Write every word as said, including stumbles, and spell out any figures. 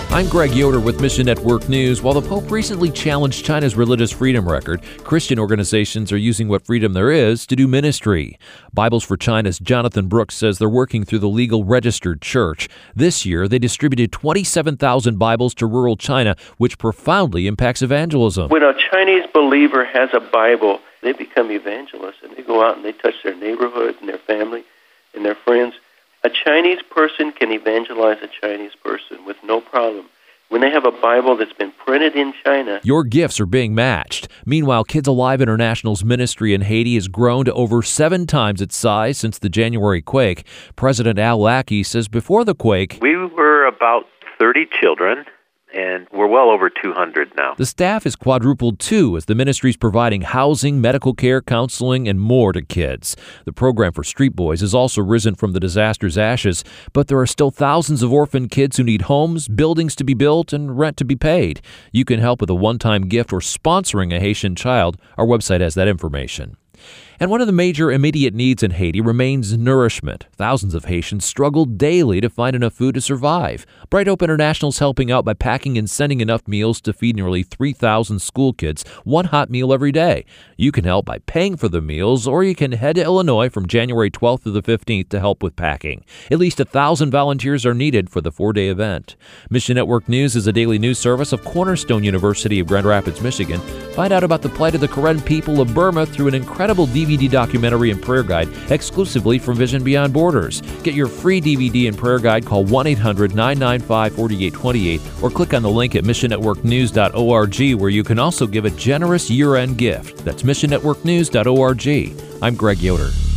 I'm Greg Yoder with Mission Network News. While the Pope recently challenged China's religious freedom record, Christian organizations are using what freedom there is to do ministry. Bibles for China's Jonathan Brooks says they're working through the legal registered church. This year, they distributed twenty-seven thousand Bibles to rural China, which profoundly impacts evangelism. When a Chinese believer has a Bible, they become evangelists, and they go out and they touch their neighborhood and their family and their friends. A Chinese person can evangelize a Chinese person with no problem when they have a Bible that's been printed in China. Your gifts are being matched. Meanwhile, Kids Alive International's ministry in Haiti has grown to over seven times its size since the January quake. President Al Lackey says before the quake, we were about thirty children, and we're well over two hundred now. The staff is quadrupled too as the ministry's providing housing, medical care, counseling, and more to kids. The program for Street Boys has also risen from the disaster's ashes, but there are still thousands of orphan kids who need homes, buildings to be built, and rent to be paid. You can help with a one-time gift or sponsoring a Haitian child. Our website has that information. And one of the major immediate needs in Haiti remains nourishment. Thousands of Haitians struggle daily to find enough food to survive. Bright Hope International is helping out by packing and sending enough meals to feed nearly three thousand school kids one hot meal every day. You can help by paying for the meals, or you can head to Illinois from January twelfth to the fifteenth to help with packing. At least one thousand volunteers are needed for the four-day event. Mission Network News is a daily news service of Cornerstone University of Grand Rapids, Michigan. Find out about the plight of the Karen people of Burma through an incredible D V D documentary and prayer guide exclusively from Vision Beyond Borders. Get your free D V D and prayer guide. Call one eight hundred nine nine five four eight two eight or click on the link at mission network news dot org, where you can also give a generous year-end gift. That's mission network news dot org. I'm Greg Yoder.